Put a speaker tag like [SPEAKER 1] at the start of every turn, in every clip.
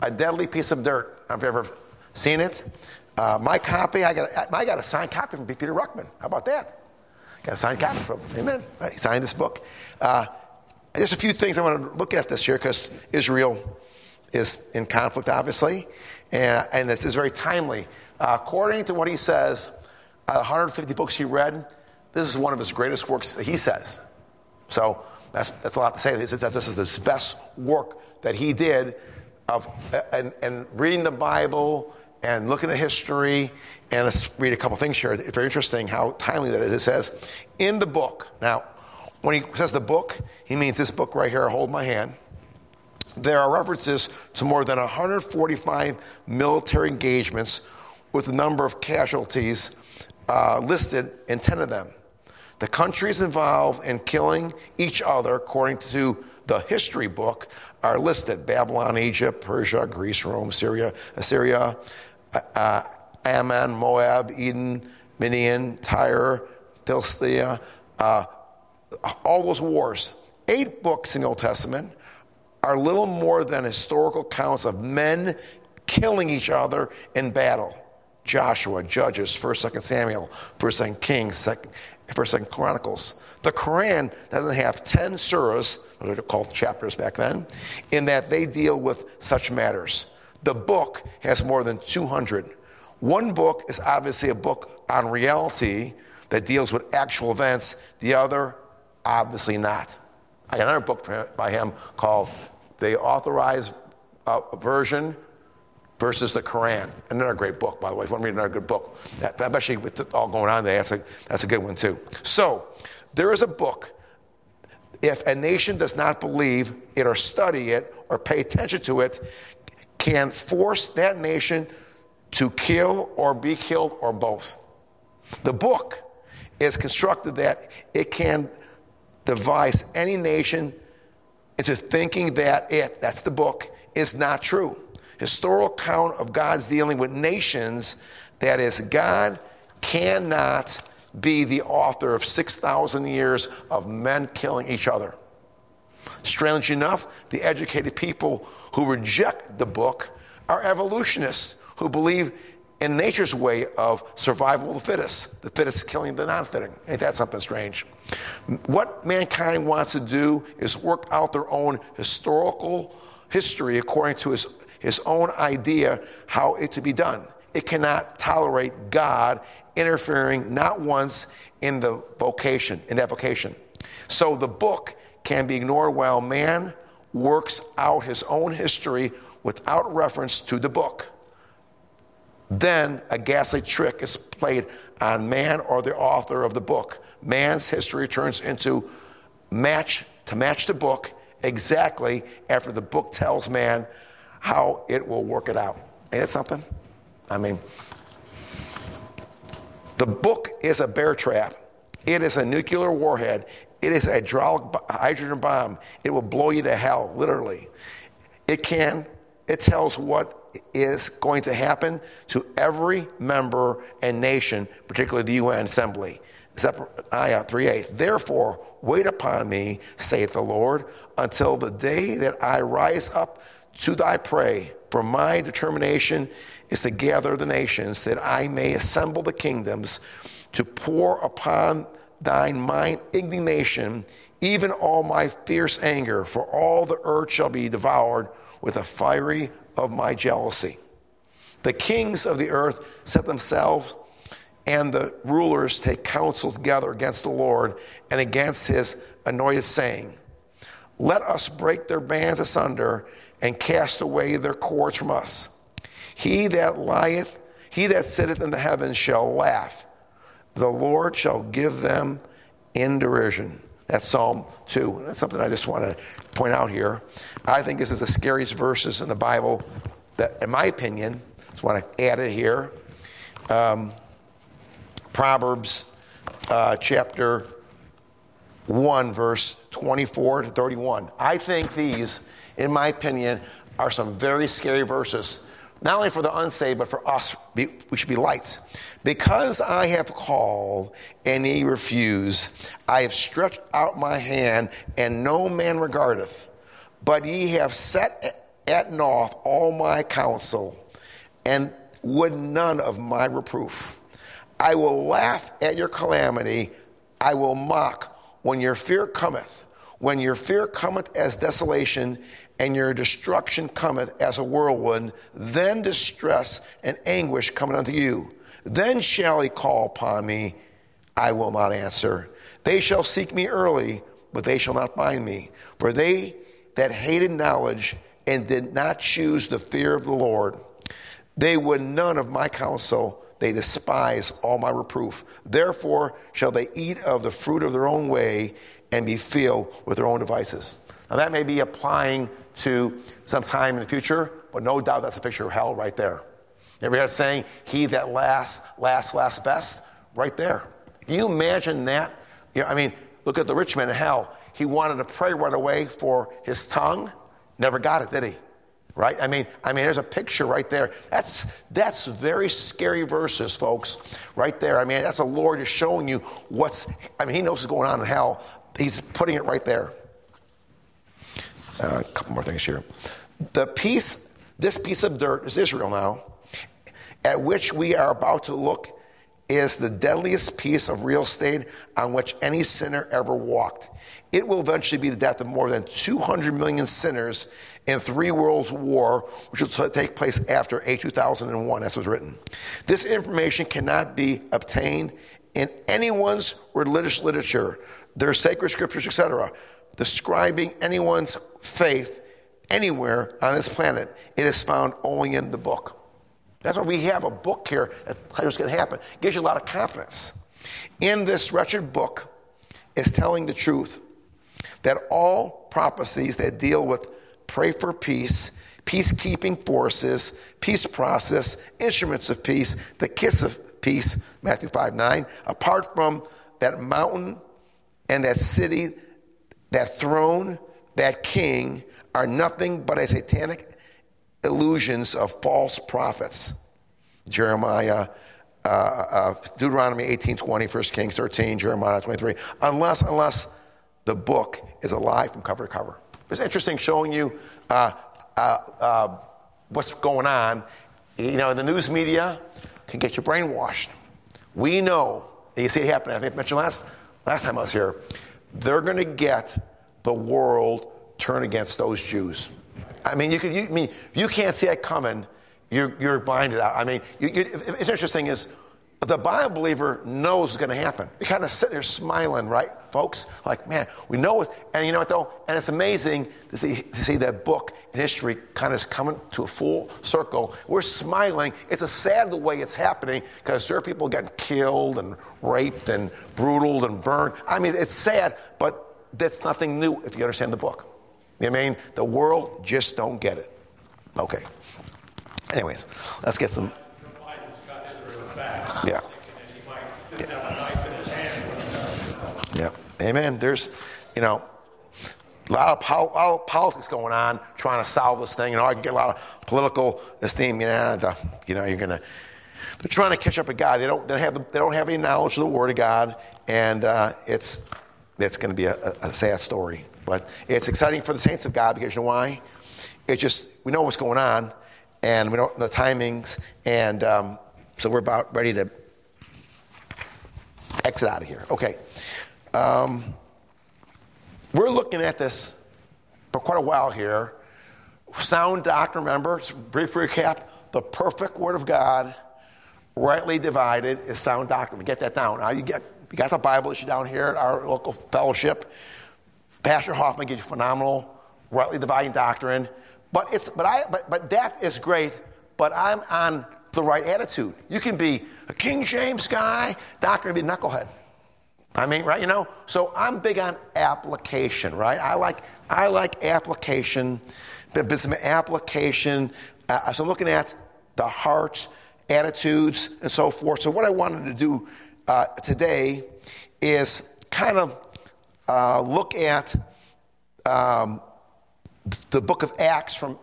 [SPEAKER 1] A deadly piece of dirt. Have you ever seen it? My copy, I got a signed copy from Peter Ruckman. How about that? Got a signed copy from him. Amen. Right, he signed this book. Just a few things I want to look at this year because Israel is in conflict, obviously, and this is very timely. According to what he says, 150 books he read, this is one of his greatest works, he says. So that's a lot to say. He says that this is the best work that he did and reading the Bible and looking at history. And let's read a couple things here. It's very interesting how timely that is. It says, in the book. Now, when he says the book, he means this book right here, Hold My Hand. There are references to more than 145 military engagements with a number of casualties listed in 10 of them. The countries involved in killing each other, according to the history book, are listed. Babylon, Egypt, Persia, Greece, Rome, Syria, Assyria, Ammon, Moab, Edom, Midian, Tyre, Philistia, all those wars. 8 books in the Old Testament are little more than historical accounts of men killing each other in battle. Joshua, Judges, 1st, 2nd Samuel, 1st, 2nd Kings, 1st, 2nd Chronicles. The Quran doesn't have 10 surahs, those are called chapters back then, in that they deal with such matters. The book has more than 200. One book is obviously a book on reality that deals with actual events. The other, obviously not. I got another book by him called The Authorized Version versus the Quran. Another great book, by the way. If you want to read another good book, especially with it all going on there, that's a good one too. So, there is a book. If a nation does not believe it or study it or pay attention to it, can force that nation to kill or be killed or both. The book is constructed that it can devise any nation into thinking that that's the book, is not true. Historical account of God's dealing with nations, that is, God cannot be the author of 6,000 years of men killing each other. Strangely enough, the educated people who reject the book are evolutionists who believe in nature's way of survival of the fittest killing the non-fitting. Ain't that something strange? What mankind wants to do is work out their own historical history according to his own idea how it to be done. It cannot tolerate God interfering not once in that vocation. So the book can be ignored while man works out his own history without reference to the book. Then a ghastly trick is played on man or the author of the book. Man's history turns into match the book exactly after the book tells man how it will work it out. Ain't that something? I mean, the book is a bear trap. It is a nuclear warhead. It is a hydraulic hydrogen bomb. It will blow you to hell, literally. It tells what is going to happen to every member and nation, particularly the UN Assembly. Zephaniah 3:8. Therefore, wait upon me, saith the Lord, until the day that I rise up to thy prey. For my determination is to gather the nations, that I may assemble the kingdoms, to pour upon thine mine indignation, even all my fierce anger, for all the earth shall be devoured with the fury of my jealousy. The kings of the earth set themselves, and the rulers take counsel together against the Lord and against his anointed, saying, let us break their bands asunder and cast away their cords from us. He that sitteth in the heavens shall laugh. The Lord shall give them in derision. That's Psalm 2. That's something I just want to point out here. I think this is the scariest verses in the Bible that, in my opinion, I just want to add it here. Proverbs chapter 1, verse 24 to 31. I think these, in my opinion, are some very scary verses. Not only for the unsaved, but for us, we should be lights. Because I have called, and ye refuse, I have stretched out my hand, and no man regardeth. But ye have set at naught all my counsel, and would none of my reproof. I will laugh at your calamity. I will mock when your fear cometh. When your fear cometh as desolation, and your destruction cometh as a whirlwind, then distress and anguish cometh unto you. Then shall he call upon me, I will not answer. They shall seek me early, but they shall not find me. For they that hated knowledge and did not choose the fear of the Lord, they would none of my counsel. They despise all my reproof. Therefore shall they eat of the fruit of their own way and be filled with their own devices. Now that may be applying to some time in the future, but no doubt that's a picture of hell right there. You ever heard saying, he that lasts best? Right there. Can you imagine that? Look at the rich man in hell. He wanted to pray right away for his tongue. Never got it, did he? Right? There's a picture right there. That's very scary verses, folks. Right there. That's the Lord is showing you he knows what's going on in hell. He's putting it right there. A couple more things here. This piece of dirt is Israel now, at which we are about to look, is the deadliest piece of real estate on which any sinner ever walked. It will eventually be the death of more than 200 million sinners in 3 world war, which will take place after 2001. That's what's written. This information cannot be obtained in anyone's religious literature, their sacred scriptures, etc., describing anyone's faith anywhere on this planet. It is found only in the book. That's why we have a book here that tells you what's going to happen. It gives you a lot of confidence. In this wretched book is telling the truth that all prophecies that deal with pray for peace, peacekeeping forces, peace process, instruments of peace, the kiss of peace, Matthew 5:9, apart from that mountain and that city, that throne, that king, are nothing but a satanic illusions of false prophets. Jeremiah, Deuteronomy 18:20, 1 Kings 13, Jeremiah 23. Unless the book is alive from cover to cover. It's interesting showing you what's going on. The news media can get you brainwashed. We know, and you see it happen. I think I mentioned last time I was here. They're going to get the world turned against those Jews. You can't see that coming. You're blinded out. It's interesting is the Bible believer knows what's going to happen. You're kind of sitting there smiling, right, folks? Like, man, we know it. And you know what, though? And it's amazing to see that book in history kind of coming to a full circle. We're smiling. It's a sad the way it's happening because there are people getting killed and raped and brutaled and burned. It's sad, but that's nothing new if you understand the book. The world just don't get it. Okay. Anyways, let's get some. Yeah. Yeah. Amen. There's, a lot of politics going on trying to solve this thing. I can get a lot of political esteem. They're trying to catch up with God. They don't have any knowledge of the Word of God, and it's going to be a sad story. But it's exciting for the saints of God because you know why? It's just we know what's going on, and we know the timings, and so we're about ready to exit out of here. Okay. We're looking at this for quite a while here. Sound doctrine, remember, brief recap, the perfect Word of God, rightly divided, is sound doctrine. We get that down. Now you got the Bible issue down here at our local fellowship. Pastor Hoffman gives you phenomenal, rightly dividing doctrine. But that is great, but I'm on the right attitude. You can be a King James guy, doctor, and be a knucklehead. Right? So I'm big on application, right? I like application, some application. So I'm looking at the heart, attitudes, and so forth. So what I wanted to do today is kind of look at the book of Acts from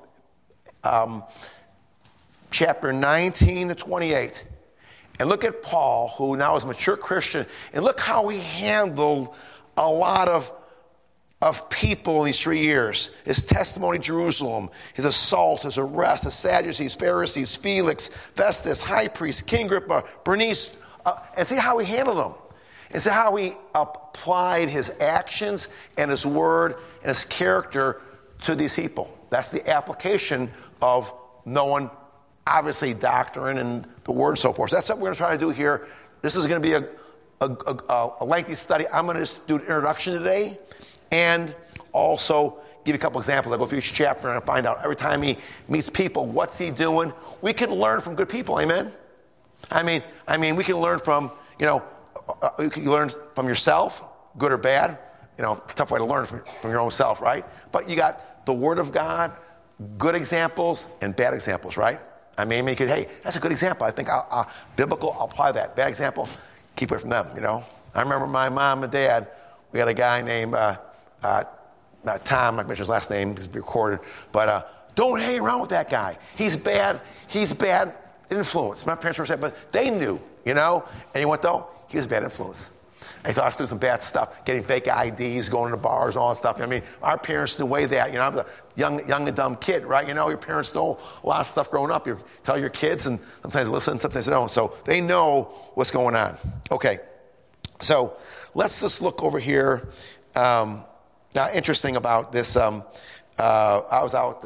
[SPEAKER 1] chapter 19 to 28. And look at Paul, who now is a mature Christian, and look how he handled a lot of of people in these 3 years. His testimony in Jerusalem, his assault, his arrest, the Sadducees, Pharisees, Felix, Festus, high priest, King Agrippa, Bernice, and see how he handled them. And see how he applied his actions and his word and his character to these people. That's the application of knowing, obviously, doctrine and the word and so forth. So that's what we're going to try to do here. This is going to be a lengthy study. I'm going to just do an introduction today and also give you a couple examples. I'll go through each chapter and I'll find out every time he meets people, what's he doing? We can learn from good people, amen? I mean, we can learn from, you can learn from yourself, good or bad. Tough way to learn from your own self, right? But you got the Word of God, good examples and bad examples, right? You could, hey, that's a good example. I think biblical, I'll apply that. Bad example, keep away from them, I remember my mom and dad, we had a guy named Tom, I mentioned his last name, he's recorded, but don't hang around with that guy. He's bad influence. My parents were saying, but they knew, And you know what though? He was a bad influence. I thought I was doing some bad stuff, getting fake IDs, going to bars, all that stuff. Our parents knew way that. I was a young and dumb kid, right? Your parents know a lot of stuff growing up. You tell your kids, and sometimes they listen, sometimes they don't. So they know what's going on. Okay, so let's just look over here. Now, interesting about this, I was out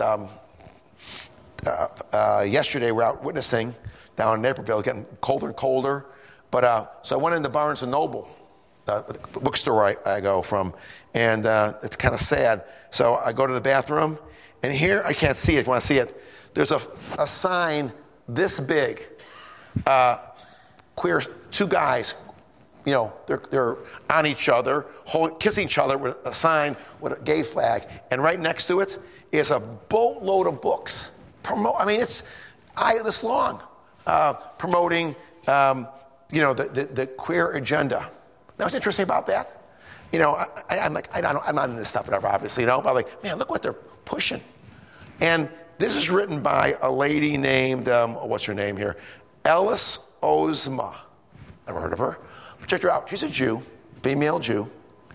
[SPEAKER 1] yesterday. We're out witnessing down in Naperville, getting colder and colder. But so I went into Barnes & Noble, the bookstore I go from, and it's kind of sad. So I go to the bathroom, and here, I can't see it if you want to see it. There's a sign this big, queer, two guys, they're on each other, kissing each other with a sign with a gay flag. And right next to it is a boatload of books. It's this long, promoting, the queer agenda. Now, what's interesting about that? I'm not into this stuff, whatever, obviously, but I'm like, man, look what they're pushing. And this is written by a lady named, what's her name here? Alice Ozma. Never heard of her. But check her out. She's a Jew, female Jew.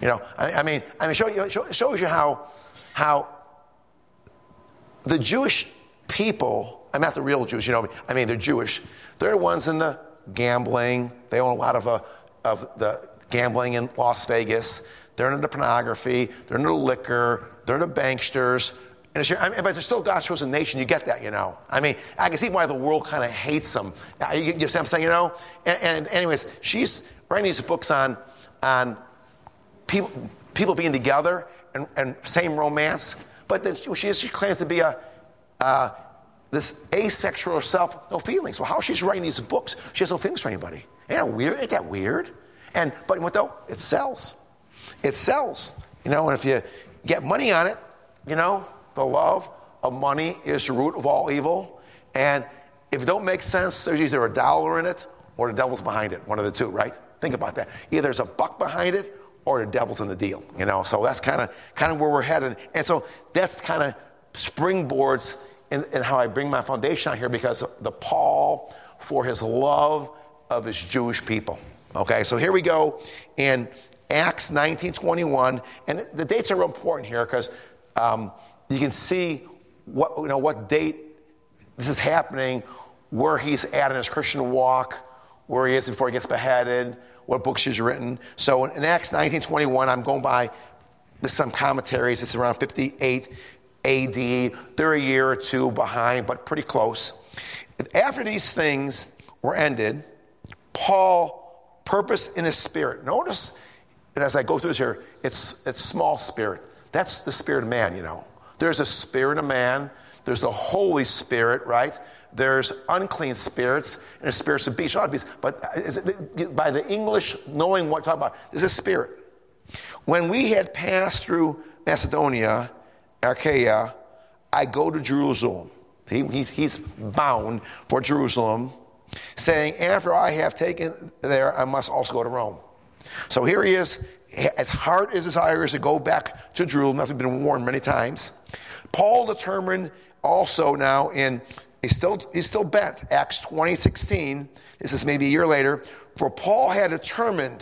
[SPEAKER 1] Shows you how the Jewish people, I'm not the real Jews, they're Jewish. They're the ones in the gambling. They own a lot of the gambling in Las Vegas. They're into pornography. They're into liquor. They're into banksters. But they're still God's chosen nation. You get that, I can see why the world kind of hates them. You see what I'm saying, And anyways, she's writing these books on people being together and same romance. But then she claims to be this asexual herself, no feelings. Well, how she's writing these books? She has no feelings for anybody. Ain't that weird? But what though? It sells. It sells. And if you get money on it, the love of money is the root of all evil. And if it don't make sense, there's either a dollar in it or the devil's behind it. One of the two, right? Think about that. Either there's a buck behind it or the devil's in the deal. So that's kind of where we're headed. And so that's kind of springboards in how I bring my foundation out here, because of the Paul for his love of his Jewish people. Okay, so here we go in Acts 19:21, and the dates are real important here because you can see what date this is happening, where he's at in his Christian walk, where he is before he gets beheaded, what books he's written. So in Acts 19:21, I'm going by some commentaries. It's around 58 AD. They're a year or two behind, but pretty close. After these things were ended, Paul purposed in his spirit. Notice, and as I go through this here, it's small spirit. That's the spirit of man, There's a spirit of man. There's the Holy Spirit, right? There's unclean spirits and the spirits of beasts. But by the English, knowing what to talk about, this is spirit. When we had passed through Macedonia, Achaia, I go to Jerusalem. He's bound for Jerusalem, saying, after I have taken there, I must also go to Rome. So here he is, as hard as his desire is to go back to Jerusalem, nothing been warned many times. Paul determined also now he's still bent. Acts 20:16, this is maybe a year later, for Paul had determined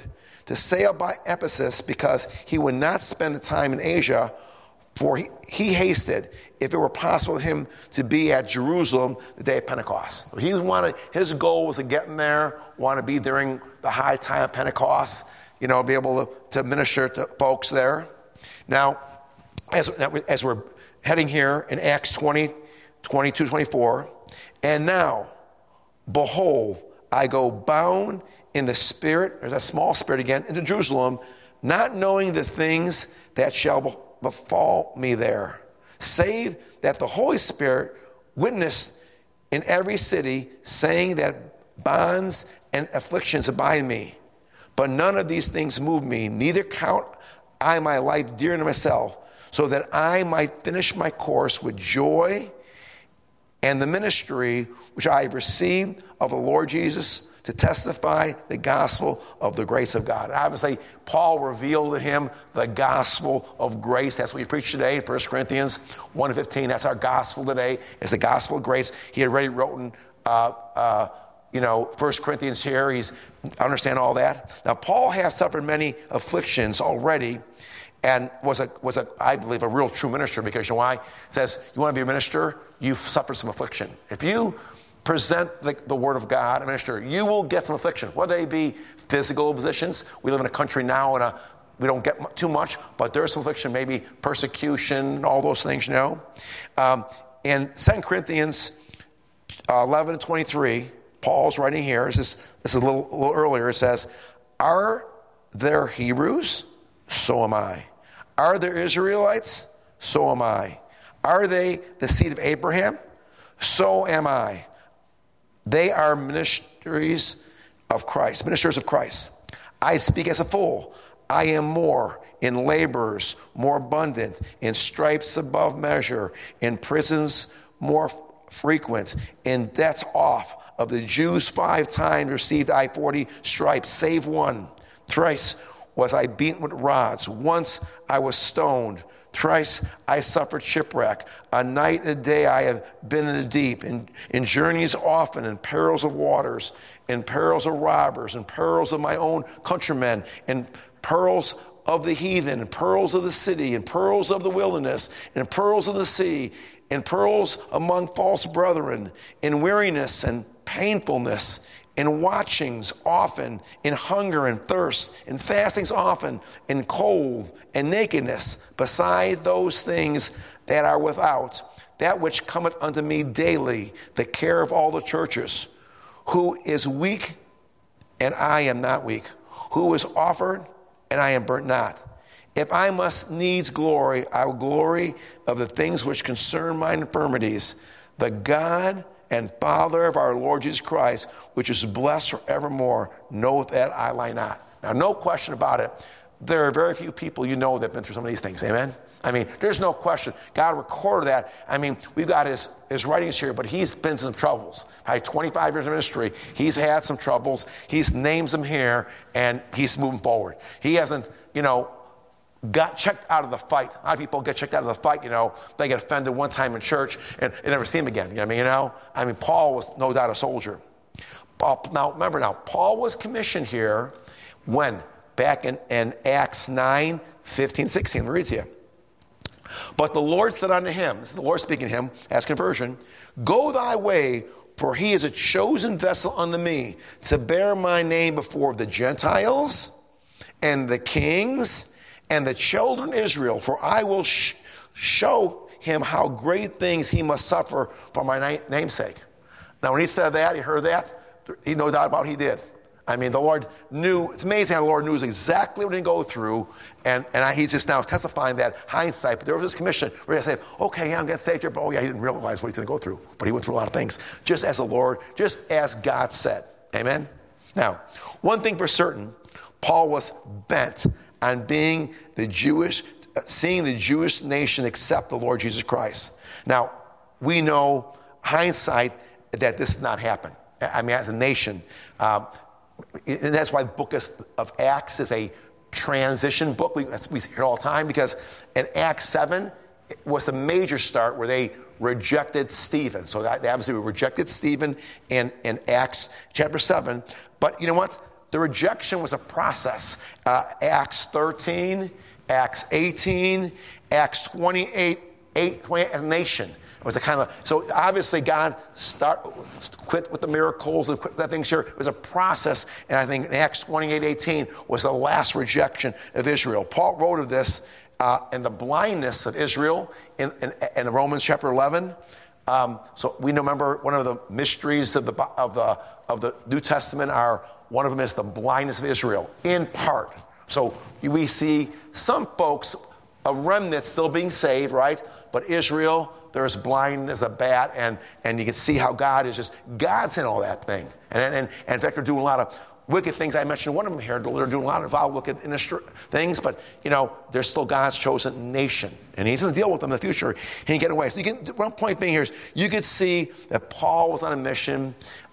[SPEAKER 1] to sail by Ephesus because he would not spend the time in Asia, for he hasted, if it were possible for him to be at Jerusalem the day of Pentecost. His goal was to get in there, want to be during the high time of Pentecost, be able to minister to folks there. Now, as we're heading here in Acts 20, 22, 24, and now, behold, I go bound in the Spirit, there's that small spirit again, into Jerusalem, not knowing the things that shall befall me there, save that the Holy Spirit witnessed in every city, saying that bonds and afflictions abide me. But none of these things move me, neither count I my life dear to myself, so that I might finish my course with joy and the ministry which I have received of the Lord Jesus, to testify the gospel of the grace of God. And obviously, Paul revealed to him the gospel of grace. That's what we preach today, 1 Corinthians 1:15. That's our gospel today. It's the gospel of grace. He had already written, 1 Corinthians here. He's understand all that. Now, Paul has suffered many afflictions already, and was I believe, a real true minister, because you know why? It says, you want to be a minister? You've suffered some affliction. If you present the word of God, a minister, you will get some affliction, whether they be physical positions. We live in a country now, and we don't get too much, but there's some affliction, maybe persecution, all those things, In 2 Corinthians 11:23, Paul's writing here, this is a little earlier, it says, are there Hebrews? So am I. Are there Israelites? So am I. Are they the seed of Abraham? So am I. They are ministers of Christ. I speak as a fool. I am more, in labors more abundant, in stripes above measure, in prisons more frequent, in debts off. Of the Jews 5 times received I 40 stripes, save one. Thrice was I beaten with rods. Once I was stoned. Thrice I suffered shipwreck. A night and a day I have been in the deep, in journeys often, in perils of waters, in perils of robbers, in perils of my own countrymen, in perils of the heathen, in perils of the city, in perils of the wilderness, in perils of the sea, in perils among false brethren, in weariness and painfulness, in watchings often, in hunger and thirst, in fastings often, in cold and nakedness, beside those things that are without, that which cometh unto me daily, the care of all the churches. Who is weak, and I am not weak? Who is offered, and I am burnt not? If I must needs glory, I will glory of the things which concern mine infirmities. The God and Father of our Lord Jesus Christ, which is blessed forevermore, knoweth that I lie not. Now, no question about it. There are very few people that have been through some of these things. Amen? There's no question. God recorded that. We've got his writings here, but he's been through some troubles. 25 years of ministry, he's had some troubles. He's names them here, and he's moving forward. He hasn't, got checked out of the fight. A lot of people get checked out of the fight, they get offended one time in church and they never see him again. Paul was no doubt a soldier. Paul was commissioned here when? Back in Acts 9, 15, 16. Let me read to you. But the Lord said unto him, this is the Lord speaking to him, as conversion, go thy way, for he is a chosen vessel unto me to bear my name before the Gentiles and the kings and the children of Israel, for I will show him how great things he must suffer for my namesake. Now, when he said that, he heard that, he no doubt about he did. The Lord knew. It's amazing how the Lord knew exactly what he would go through, and he's just now testifying that hindsight. But there was this commission where he said, okay, I'm getting saved here, but he didn't realize what he's going to go through. But he went through a lot of things, just as God said. Amen? Now, one thing for certain, Paul was bent on seeing the Jewish nation accept the Lord Jesus Christ. Now, we know, hindsight, that this did not happen. As a nation. And that's why the book of Acts is a transition book. We hear it all the time, because in Acts 7 it was the major start where they rejected Stephen. So they obviously rejected Stephen in Acts chapter 7. But you know what? the rejection was a process. Acts 13, Acts 18, Acts 28, 28 as a nation. It was a kind of, so obviously God quit with the miracles and quit that thing. Sure, it was a process. And I think in Acts 28, 18 was the last rejection of Israel. Paul wrote of this in the blindness of Israel in Romans chapter 11. So we remember one of the mysteries of the New Testament one of them is the blindness of Israel, in part. So we see some folks, a remnant still being saved, right? But Israel, there's blind as a bat, and you can see how God's in all that thing. And in fact, they're doing a lot of wicked things. I mentioned one of them here. They're doing a lot of vile, wicked things, but, they're still God's chosen nation. And he's going to deal with them in the future. He can get away. So one point being here is you could see that Paul was on a mission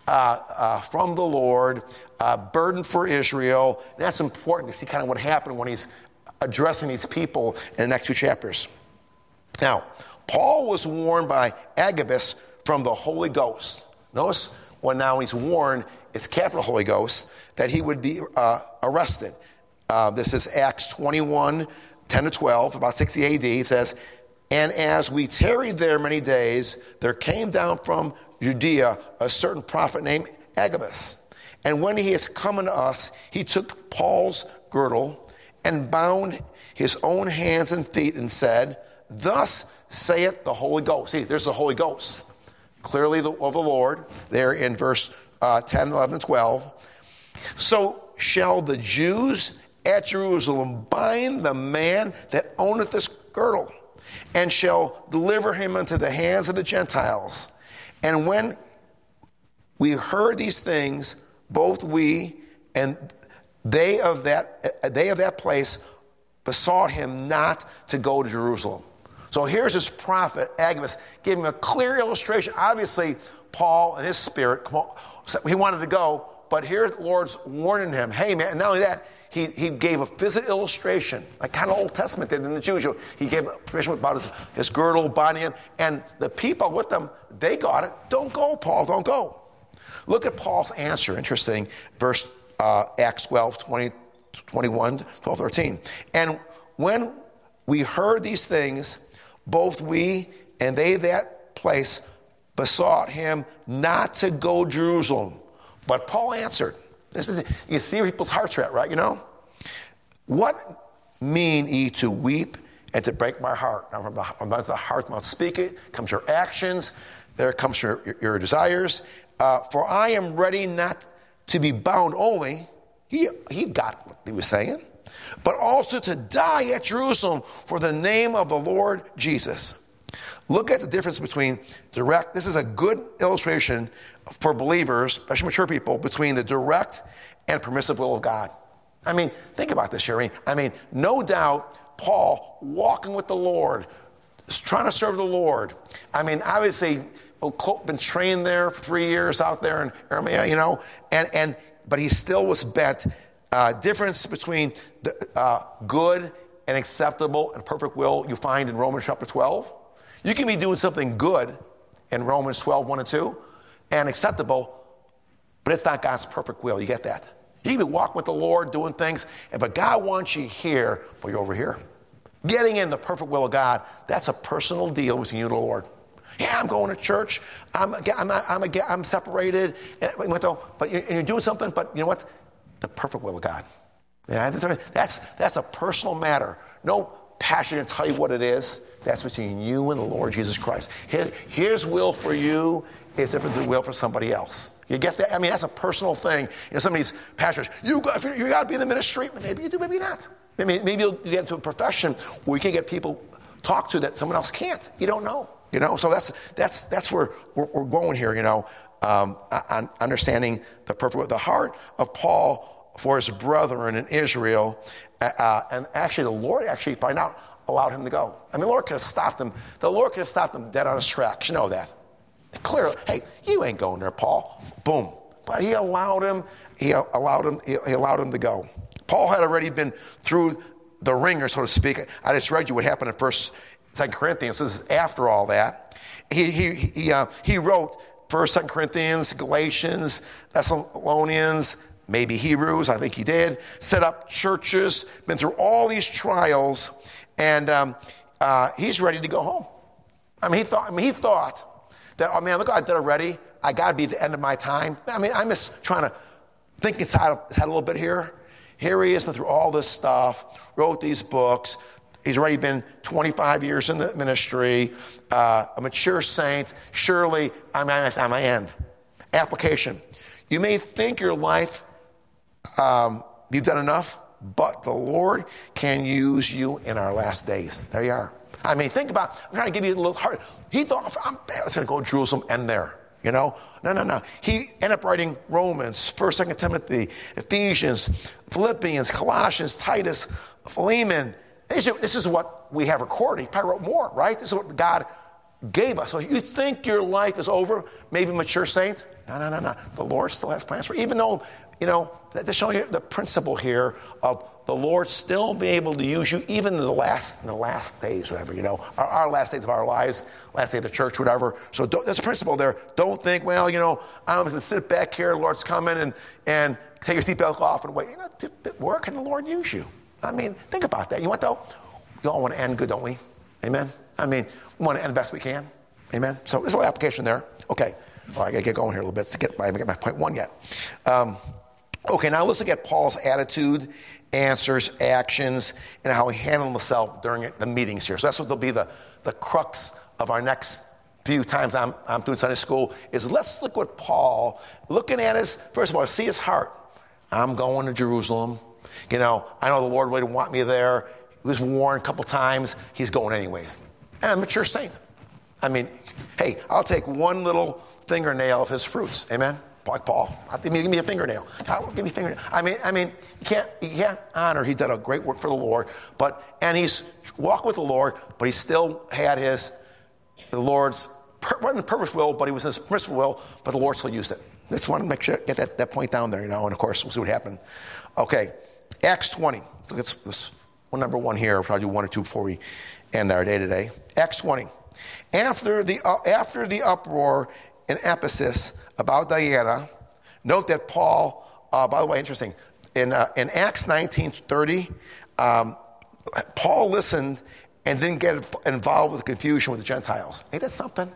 [SPEAKER 1] from the Lord, burdened for Israel. And that's important to see kind of what happened when he's addressing these people in the next two chapters. Now, Paul was warned by Agabus from the Holy Ghost. Notice when now he's warned, it's capital Holy Ghost, that he would be arrested. This is Acts 21, 10 to 12, about 60 AD. It says, and as we tarried there many days, there came down from Judea a certain prophet named Agabus. And when he is come unto us, he took Paul's girdle and bound his own hands and feet and said, thus saith the Holy Ghost. See, there's the Holy Ghost. Clearly of the Lord, there in verse 10, 11, and 12. So shall the Jews at Jerusalem bind the man that owneth this girdle, and shall deliver him unto the hands of the Gentiles. And when we heard these things, both we and they of that place besought him not to go to Jerusalem. So here's this prophet, Agabus, giving him a clear illustration. Obviously, Paul and his spirit, he wanted to go, but here the Lord's warning him, hey man, and not only that, he gave a physical illustration, like kind of Old Testament did in the Jews. He gave an illustration about his girdle, binding him, and the people with them, they got it. Don't go, Paul, don't go. Look at Paul's answer. Interesting, verse Acts 12, 20, 21, 12, 13. And when we heard these things, both we and they that place besought him not to go to Jerusalem. But Paul answered. You see where people's hearts are at, right? What mean ye to weep and to break my heart? Now, from the heart mouth speak it, comes your actions, there comes your desires. For I am ready not to be bound only. He got what he was saying. But also to die at Jerusalem for the name of the Lord Jesus. Look at the difference between direct. This is a good illustration for believers, especially mature people, between the direct and permissive will of God. I mean, think about this, Sherry. I mean, no doubt Paul walking with the Lord, trying to serve the Lord. I mean, obviously, been trained there for 3 years out there in Aramea, but he still was bent. Difference between the good and acceptable and perfect will you find in Romans chapter 12. You can be doing something good in Romans 12, 1 and 2, and acceptable, but it's not God's perfect will. You get that? You can be walking with the Lord, doing things, but God wants you here, but you're over here. Getting in the perfect will of God, that's a personal deal between you and the Lord. Yeah, I'm going to church. I'm separated, but you're doing something. But you know what? The perfect will of God. Yeah, that's a personal matter. No pastor can tell you what it is. That's between you and the Lord Jesus Christ. His will for you is different than the will for somebody else. You get that? I mean, that's a personal thing. Some of these pastors, you got to be in the ministry. Maybe you do, maybe not. Maybe you'll get into a profession where you can get people talk to that someone else can't. You don't know. So that's where we're going here. On understanding the perfect will. The heart of Paul for his brethren in Israel, and actually the Lord allowed him to go. I mean, the Lord could have stopped him. The Lord could have stopped him dead on his tracks. You know that. Clearly, hey, you ain't going there, Paul. Boom. But he allowed him. He allowed him to go. Paul had already been through the ringer, so to speak. I just read you what happened in 2 Corinthians. So this is after all that. He wrote 1, 2 Corinthians, Galatians, Thessalonians, maybe Hebrews, I think he did, set up churches, been through all these trials, and he's ready to go home. He thought that, oh man, look what I did already. I got to be at the end of my time. I'm just trying to think inside his head a little bit here. Here he is, been through all this stuff, wrote these books. He's already been 25 years in the ministry, a mature saint. Surely I'm at my end. Application. You may think your life, you've done enough, but the Lord can use you in our last days. There you are. Think about, I'm trying to give you a little heart. He thought, I was going to go to Jerusalem and there. No. He ended up writing Romans, 1st, 2nd Timothy, Ephesians, Philippians, Colossians, Titus, Philemon. This is what we have recorded. He probably wrote more, right? This is what God gave us. So you think your life is over, maybe mature saints? No. The Lord still has plans for you. Even though, they're showing you the principle here of the Lord still being able to use you even in the last days, whatever, our last days of our lives, last day of the church, whatever. So there's a principle there. Don't think, well, I'm going to sit back here, the Lord's coming, and take your seatbelt off and wait. Where can the Lord use you? Think about that. You know what, though? We all want to end good, don't we? Amen? We want to end the best we can. Amen? So there's a little application there. Okay. All right, I got to get going here a little bit. I haven't got my point one yet. Okay, now let's look at Paul's attitude, answers, actions, and how he handled himself during the meetings here. So that's what will be the crux of our next few times I'm doing Sunday school, is let's look what Paul, looking at his, first of all, see his heart. I'm going to Jerusalem. I know the Lord really didn't want me there. He was warned a couple times. He's going anyways. And I'm a mature saint. Hey, I'll take one little fingernail of his fruits. Amen? Like Paul. Give me a fingernail. Give me a fingernail. You can't honor. He's done a great work for the Lord. And he's walked with the Lord, but he still had the Lord's, wasn't the purpose will, but he was in his permissive will, but the Lord still used it. Just want to make sure, get that point down there, and of course, we'll see what happened. Okay, Acts 20. Let's look at this one, number one here. We'll probably do one or two before we end our day today. Acts 20. After the uproar in Ephesus about Diana, note that Paul, by the way, interesting, in Acts 19:30, Paul listened and didn't get involved with the confusion with the Gentiles. Ain't that something?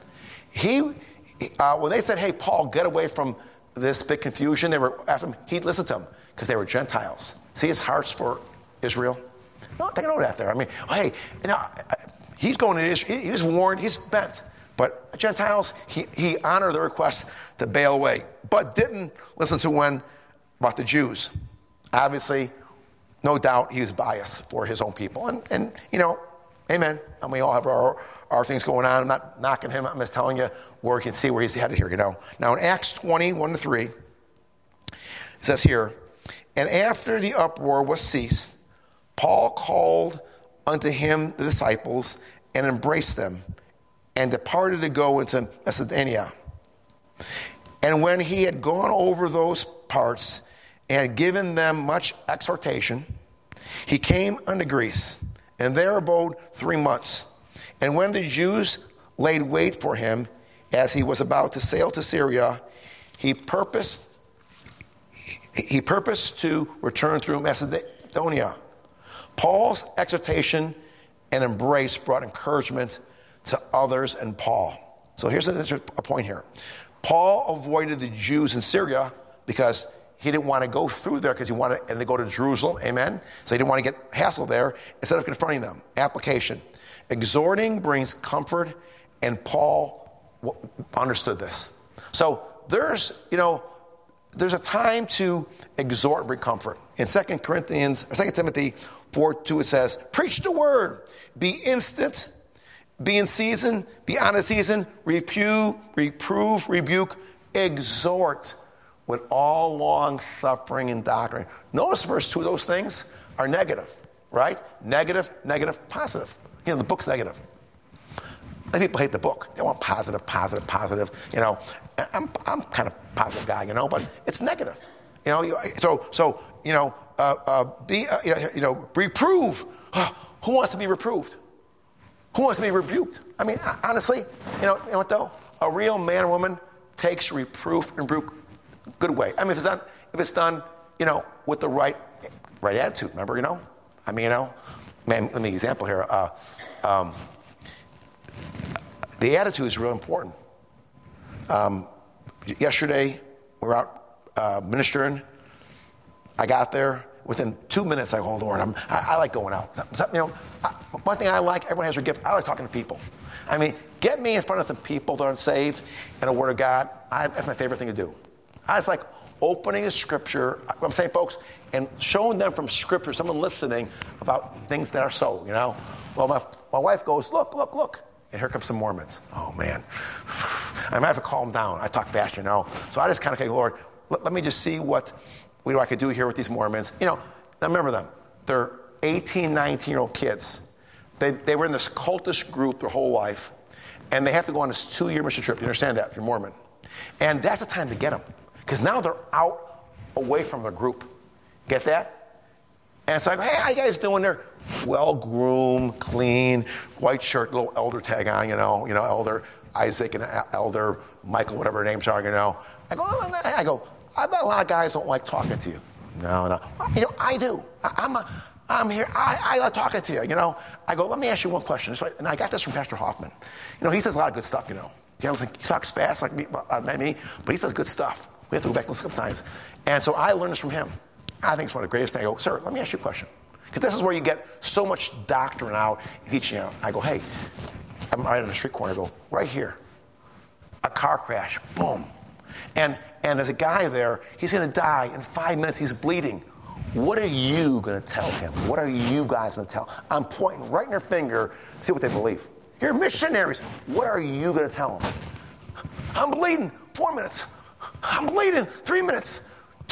[SPEAKER 1] When they said, hey, Paul, get away from this big confusion, they were after him, he listened to them because they were Gentiles. See his heart's for Israel? No, they know that there. Hey, he's going to Israel. He was warned. He's bent. But Gentiles, he honored the request to bail away, but didn't listen to one about the Jews. Obviously, no doubt he was biased for his own people. And amen. And we all have our things going on. I'm not knocking him. I'm just telling you where you can see where he's headed here, Now in Acts 20, 1-3, it says here, and after the uproar was ceased, Paul called unto him the disciples and embraced them and departed to go into Macedonia. And when he had gone over those parts and had given them much exhortation, he came unto Greece, and there abode 3 months. And when the Jews laid wait for him, as he was about to sail to Syria, he purposed to return through Macedonia. Paul's exhortation and embrace brought encouragement to others and Paul. So here's a point here. Paul avoided the Jews in Syria because he didn't want to go through there because he wanted to go to Jerusalem. Amen. So he didn't want to get hassled there instead of confronting them. Application. Exhorting brings comfort, and Paul understood this. So there's a time to exhort and bring comfort. In 2 Timothy 4:2 it says, preach the word, be instant, be in season, be out of season, reprove, rebuke, exhort with all long suffering and doctrine. Notice verse 2, those things are negative, right? Negative, positive. The book's negative. And people hate the book. They want positive. I'm kind of positive guy, but it's negative. Reprove. Who wants to be reproved? Who wants to be rebuked? Honestly, you know what though? A real man or woman takes reproof and rebuke good way. If it's done with the right attitude. Remember, I mean, man, let me give you an example here. The attitude is real important. Yesterday, we were out ministering. I got there. Within 2 minutes, I go, oh, Lord, I like going out. One thing I like, everyone has their gift. I like talking to people. I mean, get me in front of some people that aren't saved and the Word of God. That's my favorite thing to do. I just like opening the Scripture. I'm saying, folks, and showing them from Scripture, someone listening about things that are so. Well, my wife goes, look. And here come some Mormons. Oh, man. I might have to calm down. I talk fast, So I just kind of go, Lord, let me just see what I could do here with these Mormons. Now remember them. They're 18, 19-year-old kids. They were in this cultist group their whole life. And they have to go on this 2-year mission trip. You understand that if you're Mormon. And that's the time to get them. Because now they're out away from their group. Get that? And so I go, hey, how you guys doing there? Well-groomed, clean, white shirt, little elder tag on, Elder Isaac and Elder Michael, whatever their names are, I go, I bet a lot of guys don't like talking to you. No. I do. I'm here. I like talking to you, I go, let me ask you one question. And I got this from Pastor Hoffman. He says a lot of good stuff, He talks fast like me, but he says good stuff. We have to go back and listen sometimes. And so I learned this from him. I think it's one of the greatest things. I go, sir, let me ask you a question. Because this is where you get so much doctrine out and teaching out. I go, hey, I'm right on the street corner. I go, right here. A car crash. Boom. And there's a guy there. He's going to die in 5 minutes. He's bleeding. What are you going to tell him? What are you guys going to tell? I'm pointing right in their finger to see what they believe. You're missionaries. What are you going to tell them? I'm bleeding 4 minutes. I'm bleeding 3 minutes.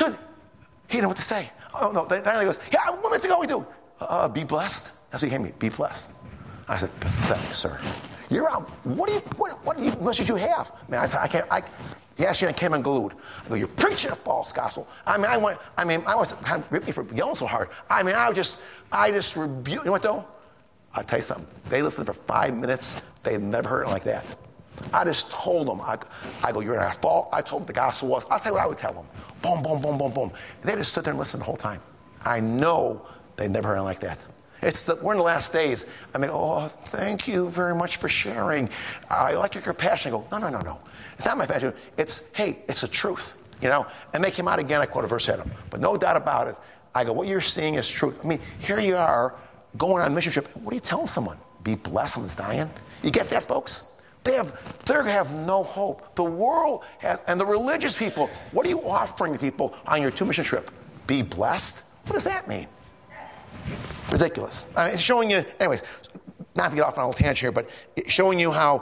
[SPEAKER 1] He didn't know what to say. Oh, no. Then he goes, yeah, 1 minute ago we do. Be blessed. That's what he gave me. Be blessed. I said, pathetic, sir. You're out. What message you have? Man, I can't. He asked you and I came unglued. I go, you're preaching a false gospel. I was ripped me for yelling so hard. I just rebuke. You know what though? I'll tell you something. They listened for 5 minutes. They never heard it like that. I just told them. I go, you're at fault. I told them the gospel was. I'll tell you what I would tell them. Boom, boom, boom, boom, boom. They just stood there and listened the whole time. I know they never heard it like that. We're in the last days. Oh, thank you very much for sharing. I like your compassion. I go, no. It's not my passion. It's the truth, And they came out again. I quote a verse at them. But no doubt about it. I go, what you're seeing is truth. Here you are going on a mission trip. What are you telling someone? Be blessed, someone's dying? You get that, folks? They have no hope. The world and the religious people, what are you offering people on your 2-mission trip? Be blessed? What does that mean? Ridiculous. It's showing you, anyways, not to get off on a little tangent here, but it's showing you how,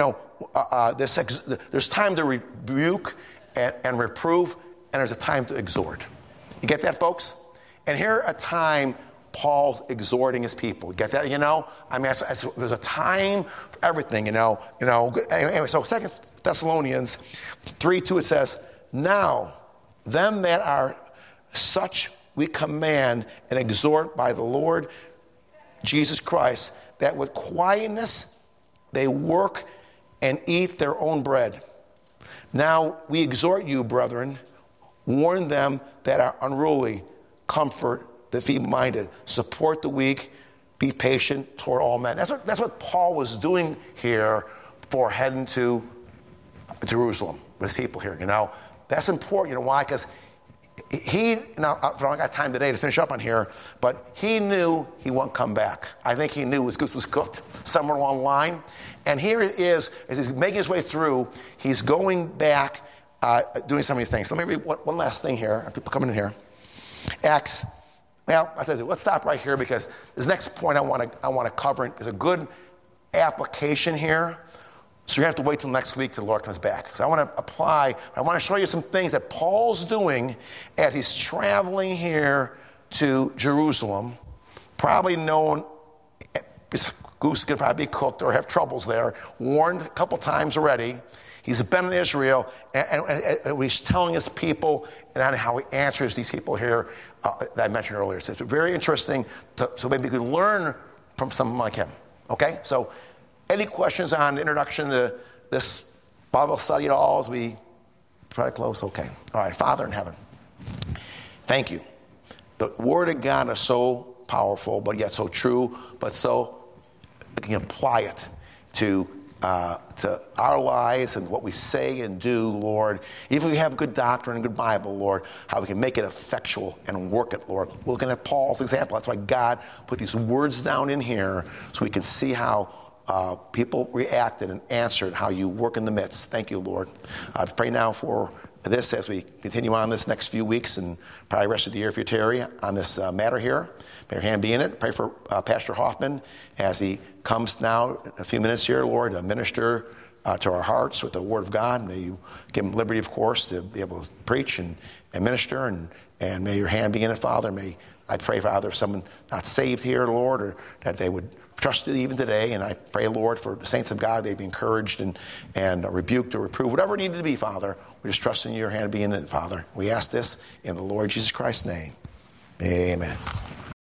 [SPEAKER 1] there's time to rebuke and reprove, and there's a time to exhort. You get that, folks? And here a time Paul's exhorting his people. You get that? There's a time for everything, Anyway, so 2 Thessalonians 3:2, it says, now, them that are such we command and exhort by the Lord Jesus Christ, that with quietness they work and eat their own bread. Now we exhort you, brethren, warn them that are unruly, comfort the feeble-minded, support the weak, be patient toward all men. That's what Paul was doing here for heading to Jerusalem with his people here. That's important. Why? Because I don't got time today to finish up on here, but he knew he wouldn't come back. I think he knew his goose was cooked somewhere along the line. And here it is, as he's making his way through, he's going back, doing so many things. So let me read one last thing here. People coming in here. Acts. Well, I tell you, let's stop right here because this next point I want to cover is a good application here. So you have to wait till next week till the Lord comes back. So I want to show you some things that Paul's doing as he's traveling here to Jerusalem. Probably known, his goose could probably be cooked or have troubles there. Warned a couple times already. He's been in Israel, and he's telling his people and how he answers these people here that I mentioned earlier. So it's very interesting, so maybe you could learn from someone like him. Okay? So any questions on the introduction to this Bible study at all as we try to close? Okay. All right. Father in heaven, Thank you. The Word of God is so powerful, but yet so true, but so we can apply it to our lives and what we say and do, Lord. Even if we have good doctrine and good Bible, Lord, how we can make it effectual and work it, Lord. We're looking at Paul's example. That's why God put these words down in here so we can see how people reacted and answered, how you work in the midst. Thank you, Lord. I pray now for this as we continue on this next few weeks and probably the rest of the year if you tarry on this matter here. May your hand be in it. Pray for Pastor Hoffman as he comes now in a few minutes here, Lord, to minister to our hearts with the Word of God. May you give him liberty, of course, to be able to preach and minister, and may your hand be in it, Father. May I pray, Father, if someone not saved here, Lord, or that they would trust you even today. And I pray, Lord, for the saints of God, they'd be encouraged and rebuked or reproved, whatever it needed to be, Father. We just trust in your hand being in it, Father. We ask this in the Lord Jesus Christ's name. Amen.